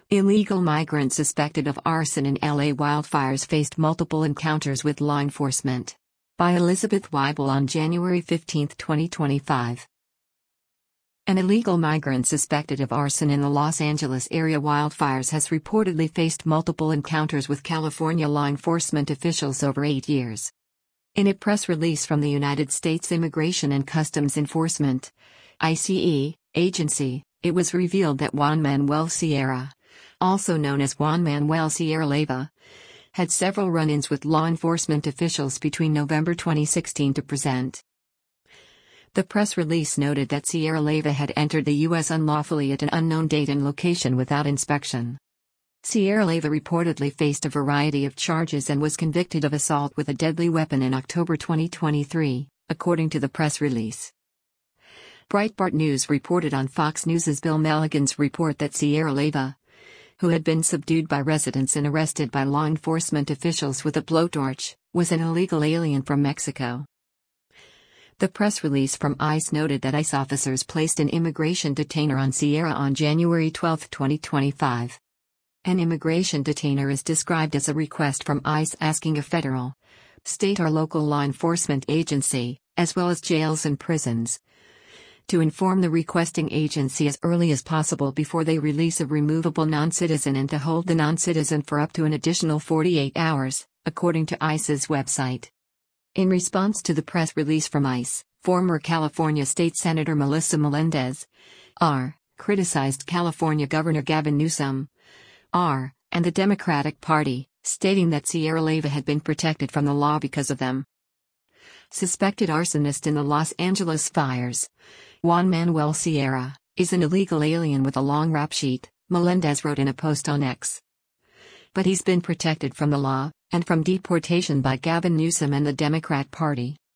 Illegal migrant suspected of arson in LA wildfires faced multiple encounters with law enforcement. By Elizabeth Weibel on January 15, 2025. An illegal migrant suspected of arson in the Los Angeles area wildfires has reportedly faced multiple encounters with California law enforcement officials over 8 years. In a press release from the United States Immigration and Customs Enforcement (ICE) agency, it was revealed that Juan Manuel Sierra, also known as Juan Manuel Sierra Leyva, had several run-ins with law enforcement officials between November 2016 to present. The press release noted that Sierra Leyva had entered the U.S. unlawfully at an unknown date and location without inspection. Sierra Leyva reportedly faced a variety of charges and was convicted of assault with a deadly weapon in October 2023, according to the press release. Breitbart News reported on Fox News' Bill Milligan's report that Sierra Leyva, who had been subdued by residents and arrested by law enforcement officials with a blowtorch, was an illegal alien from Mexico. The press release from ICE noted that ICE officers placed an immigration detainer on Sierra on January 12, 2025. An immigration detainer is described as a request from ICE asking a federal, state or local law enforcement agency, as well as jails and prisons, to inform the requesting agency as early as possible before they release a removable non-citizen and to hold the non-citizen for up to an additional 48 hours, according to ICE's website. In response to the press release from ICE, former California State Senator Melissa Melendez, R., criticized California Governor Gavin Newsom, R., and the Democratic Party, stating that Sierra Leyva had been protected from the law because of them. Suspected arsonist in the Los Angeles fires, Juan Manuel Sierra, is an illegal alien with a long rap sheet, Melendez wrote in a post on X. But he's been protected from the law, and from deportation by Gavin Newsom and the Democrat Party.